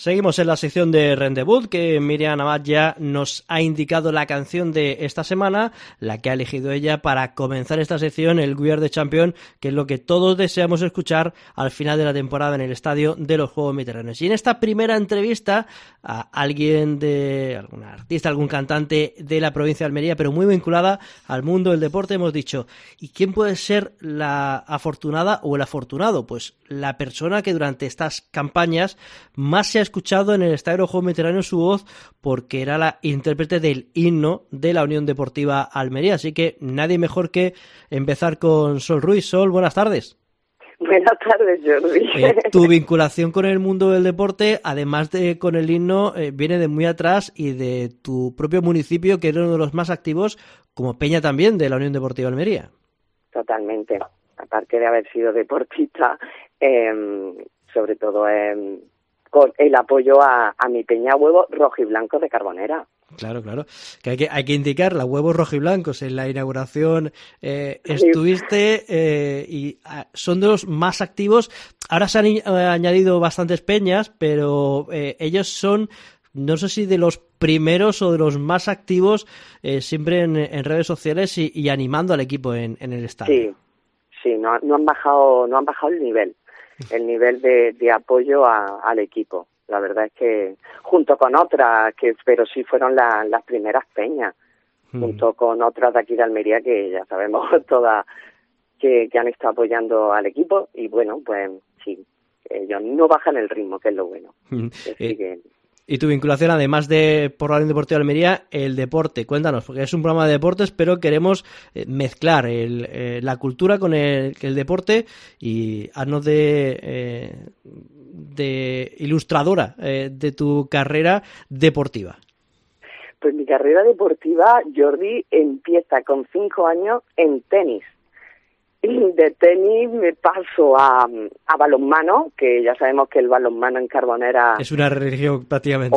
Seguimos en la sección de Rendezvous, que Miriam Abad ya nos ha indicado la canción de esta semana, la que ha elegido ella para comenzar esta sección, el We Are the Champion, que es lo que todos deseamos escuchar al final de la temporada en el estadio de los Juegos Mediterráneos. Y en esta primera entrevista a alguien algún artista, algún cantante de la provincia de Almería, pero muy vinculada al mundo del deporte, hemos dicho, ¿y quién puede ser la afortunada o el afortunado? Pues la persona que durante estas campañas más se ha escuchado en el estadio de los Juegos Mediterráneos su voz, porque era la intérprete del himno de la Unión Deportiva Almería. Así que nadie mejor que empezar con Sol Ruiz. Sol, buenas tardes. Buenas tardes, Jordi. Tu vinculación con el mundo del deporte, además de con el himno, viene de muy atrás y de tu propio municipio, que era uno de los más activos, como peña también de la Unión Deportiva Almería. Totalmente. Aparte de haber sido deportista, sobre todo con el apoyo a mi peña Huevos Rojiblancos de Carbonera. Claro. Que hay que indicar, la Huevos Rojiblancos en la inauguración estuviste y son de los más activos. Ahora se han añadido bastantes peñas, pero ellos son, no sé si de los primeros o de los más activos siempre en redes sociales y animando al equipo en el estadio. Sí, no han bajado el nivel de apoyo al equipo. La verdad es que junto con otras, pero sí fueron las primeras peñas, junto con otras de aquí de Almería que ya sabemos todas que han estado apoyando al equipo, y bueno, pues sí, ellos no bajan el ritmo, que es lo bueno. Así que... Y tu vinculación, además de por la Unión Deportiva de Almería, el deporte. Cuéntanos, porque es un programa de deportes, pero queremos mezclar la cultura con el deporte, y haznos de ilustradora de tu carrera deportiva. Pues mi carrera deportiva, Jordi, empieza con 5 años en tenis. Y de tenis me paso a balonmano, que ya sabemos que el balonmano en Carbonera... Es una religión prácticamente.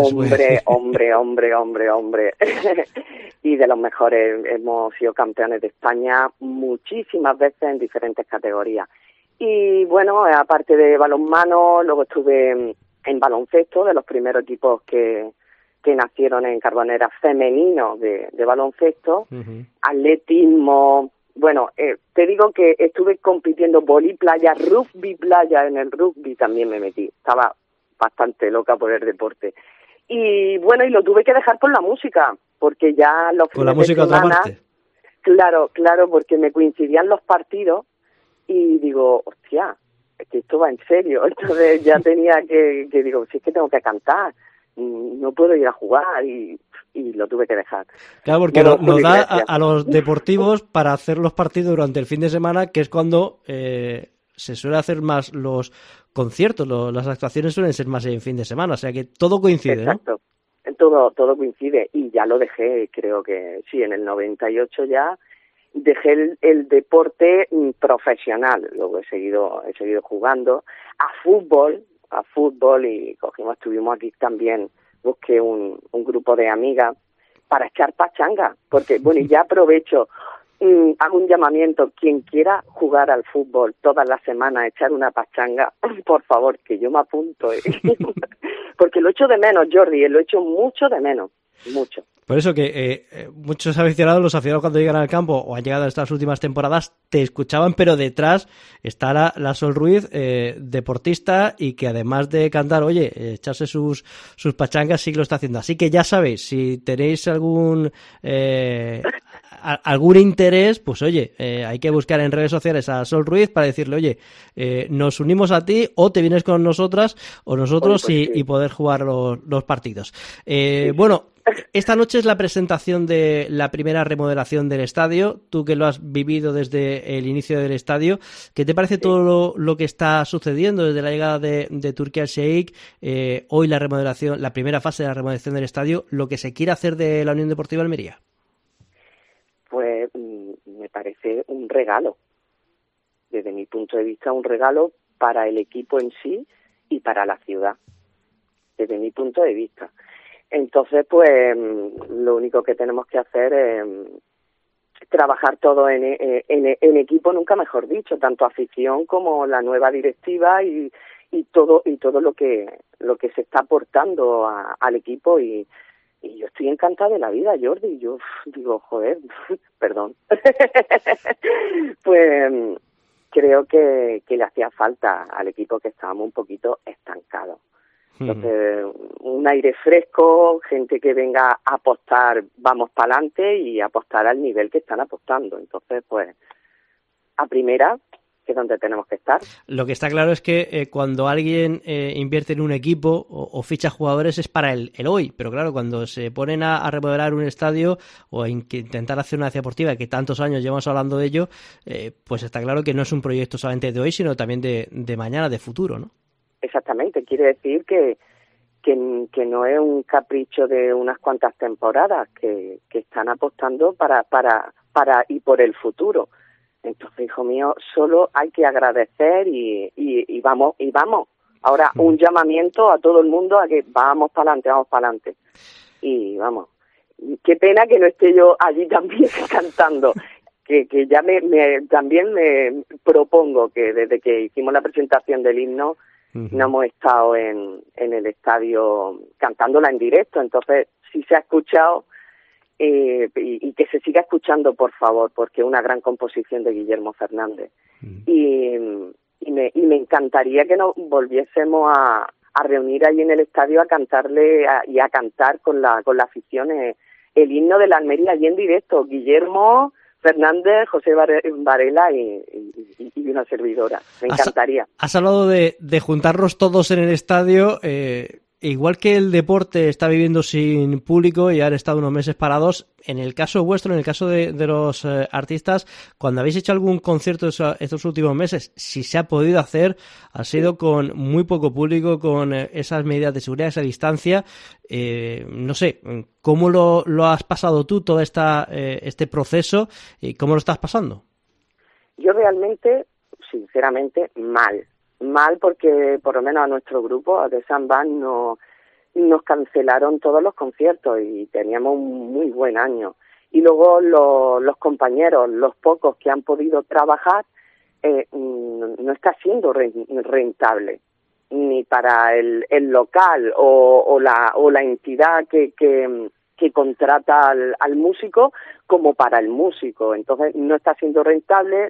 Hombre. Y de los mejores, hemos sido campeones de España muchísimas veces en diferentes categorías. Y bueno, aparte de balonmano, luego estuve en baloncesto, de los primeros equipos que nacieron en Carbonera femeninos de baloncesto, atletismo... Bueno, te digo que estuve compitiendo vóley playa, rugby playa, en el rugby también me metí. Estaba bastante loca por el deporte. Y bueno, y lo tuve que dejar por la música, porque ya los fines de semana... Claro, porque me coincidían los partidos y digo, hostia, es que esto va en serio. Entonces ya tenía que digo, si es que tengo que cantar, no puedo ir a jugar, y lo tuve que dejar. Claro, porque nos da a los deportivos para hacer los partidos durante el fin de semana, que es cuando se suele hacer más los conciertos, las actuaciones suelen ser más en fin de semana, o sea que todo coincide. Exacto. ¿No? Todo coincide, y ya lo dejé, creo que sí, en el 98 ya dejé el deporte profesional. Luego he seguido jugando a fútbol, y estuvimos aquí también, busqué un grupo de amigas para echar pachanga, porque bueno, y ya aprovecho, hago un llamamiento: quien quiera jugar al fútbol todas las semanas, echar una pachanga, por favor, que yo me apunto, porque lo echo de menos, Jordi, lo echo mucho de menos, mucho. Por eso que muchos aficionados, los aficionados cuando llegan al campo o han llegado a estas últimas temporadas, te escuchaban, pero detrás está la Sol Ruiz, deportista, y que además de cantar, echarse sus pachangas, sí que lo está haciendo. Así que ya sabéis, si tenéis algún interés, pues hay que buscar en redes sociales a Sol Ruiz para decirle, nos unimos a ti, o te vienes con nosotras o nosotros, y poder jugar los partidos. Bueno, esta noche es la presentación de la primera remodelación del estadio. Tú que lo has vivido desde el inicio del estadio, ¿qué te parece todo lo que está sucediendo desde la llegada de Turki Al-Sheikh? Hoy la remodelación, la primera fase de la remodelación del estadio, lo que se quiere hacer de la Unión Deportiva Almería. Pues me parece un regalo, desde mi punto de vista, un regalo para el equipo en sí y para la ciudad, desde mi punto de vista. Entonces, pues lo único que tenemos que hacer es trabajar todo en equipo, nunca mejor dicho, tanto afición como la nueva directiva y todo lo que se está aportando al equipo y yo estoy encantada de la vida, Jordi. Yo digo, joder, perdón. Pues creo que le hacía falta al equipo, que estábamos un poquito estancados. Entonces, un aire fresco, gente que venga a apostar, vamos para adelante y apostar al nivel que están apostando. Entonces, pues, a primera, que es donde tenemos que estar. Lo que está claro es que cuando alguien invierte en un equipo o ficha jugadores es para el hoy, pero claro, cuando se ponen a remodelar un estadio o a intentar hacer una deportiva, que tantos años llevamos hablando de ello, pues está claro que no es un proyecto solamente de hoy, sino también de mañana, de futuro, ¿no? Exactamente, quiere decir que no es un capricho de unas cuantas temporadas, que están apostando para y por el futuro. Entonces, hijo mío, solo hay que agradecer y vamos. Ahora, un llamamiento a todo el mundo a que vamos para adelante. Y vamos, qué pena que no esté yo allí también cantando. Que ya también me propongo que desde que hicimos la presentación del himno, no hemos estado en el estadio cantándola en directo. Entonces, si se ha escuchado, y que se siga escuchando, por favor, porque es una gran composición de Guillermo Fernández. Y me encantaría que nos volviésemos a reunir ahí en el estadio a cantarle y a cantar con la afición el himno de la Almería allí en directo. Guillermo Fernández, José Varela y una servidora. Me encantaría. Has hablado de juntarnos todos en el estadio. Igual que el deporte está viviendo sin público y han estado unos meses parados, en el caso vuestro, en el caso de los artistas, cuando habéis hecho algún concierto estos últimos meses, si se ha podido hacer, ha sido con muy poco público, con esas medidas de seguridad, esa distancia. No sé, ¿cómo lo has pasado tú, todo este proceso, y cómo lo estás pasando? Yo realmente, sinceramente, mal porque por lo menos a nuestro grupo, a The Sun Band, nos cancelaron todos los conciertos y teníamos un muy buen año. Y luego los compañeros, los pocos que han podido trabajar, no está siendo rentable ni para el local o la entidad que contrata al músico, como para el músico. Entonces no está siendo rentable.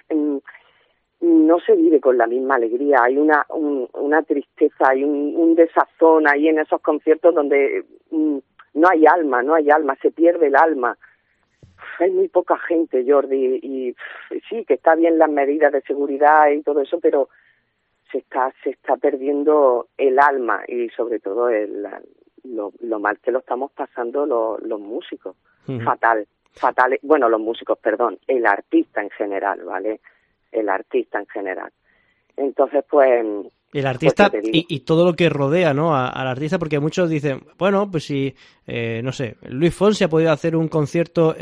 No se vive con la misma alegría, hay una tristeza, hay un desazón ahí en esos conciertos donde no hay alma, se pierde el alma. Hay muy poca gente, Jordi, y sí, que está bien las medidas de seguridad y todo eso, pero se está perdiendo el alma y sobre todo lo mal que lo estamos pasando los músicos. Fatal, bueno, los músicos, perdón, el artista en general, ¿vale? El artista en general. Entonces, pues... El artista y todo lo que rodea, ¿no?, al artista, porque muchos dicen, bueno, pues si, no sé, Luis Fonsi ha podido hacer un concierto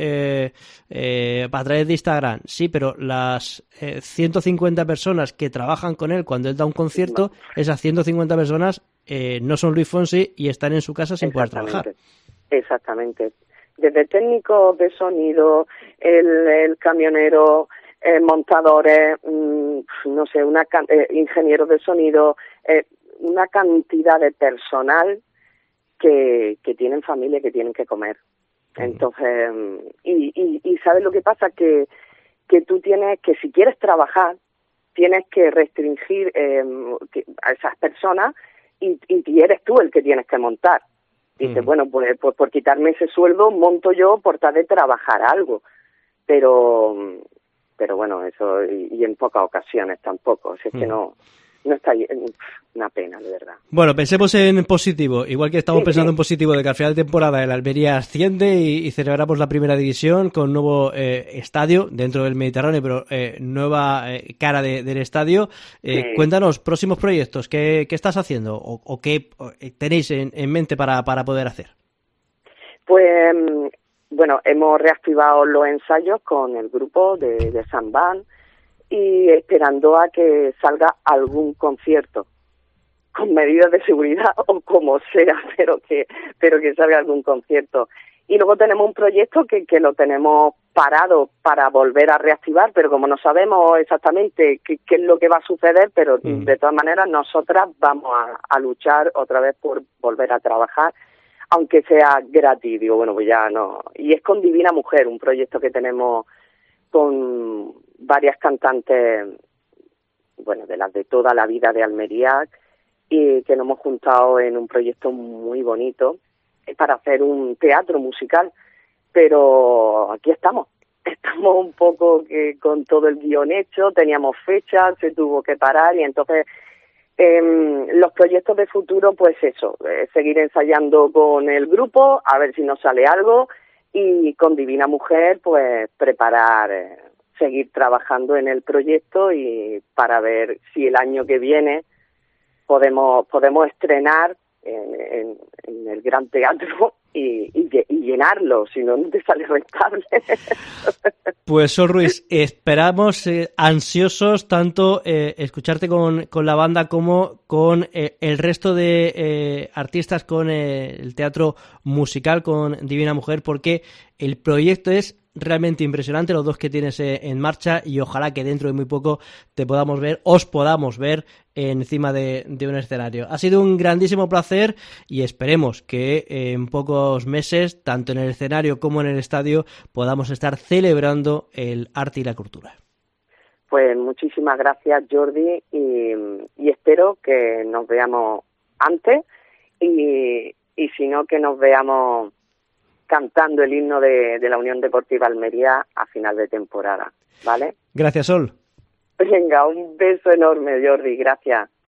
a través de Instagram, sí, pero las 150 personas que trabajan con él cuando él da un concierto, esas 150 personas no son Luis Fonsi y están en su casa sin poder trabajar. Exactamente. Desde técnicos de sonido, el camionero, montadores, no sé, ingenieros de sonido, una cantidad de personal que tienen familia, que tienen que comer. Entonces, y ¿sabes lo que pasa? Que tú tienes que, si quieres trabajar, tienes que restringir a esas personas y eres tú el que tienes que montar. Dices, bueno, pues por quitarme ese sueldo monto yo por tal de trabajar algo. Pero bueno, eso, y en pocas ocasiones tampoco, si es que no está una pena, de verdad. Bueno, pensemos en positivo, igual que estamos pensando en positivo de que al final de temporada el Almería asciende y celebramos la primera división con nuevo estadio dentro del Mediterráneo, pero nueva cara del estadio. Cuéntanos, próximos proyectos, ¿qué estás haciendo o qué tenéis en mente para poder hacer? Pues... bueno, hemos reactivado los ensayos con el grupo de Sun Band y esperando a que salga algún concierto con medidas de seguridad o como sea, pero que salga algún concierto. Y luego tenemos un proyecto que lo tenemos parado para volver a reactivar, pero como no sabemos exactamente qué es lo que va a suceder, pero de todas maneras nosotras vamos a luchar otra vez por volver a trabajar, aunque sea gratis. Digo, bueno, pues ya no. Y es con Divina Mujer, un proyecto que tenemos con varias cantantes, bueno, de las de toda la vida de Almería, y que nos hemos juntado en un proyecto muy bonito para hacer un teatro musical, pero aquí estamos un poco que con todo el guión hecho, teníamos fechas, se tuvo que parar, y entonces los proyectos de futuro, pues eso, seguir ensayando con el grupo, a ver si nos sale algo, y con Divina Mujer, pues preparar, seguir trabajando en el proyecto, y para ver si el año que viene podemos estrenar en el Gran Teatro y llenarlo, si no, no te sale rentable. Pues Sol Ruiz, esperamos ansiosos tanto escucharte con la banda como con el resto de artistas, con el teatro musical, con Divina Mujer, porque el proyecto es realmente impresionante, los dos que tienes en marcha, y ojalá que dentro de muy poco os podamos ver encima de un escenario. Ha sido un grandísimo placer y esperemos que en pocos meses, tanto en el escenario como en el estadio, podamos estar celebrando el arte y la cultura. Pues muchísimas gracias, Jordi, y espero que nos veamos antes, y si no, que nos veamos cantando el himno de la Unión Deportiva Almería a final de temporada, ¿vale? Gracias, Sol. Venga, un beso enorme, Jordi, gracias.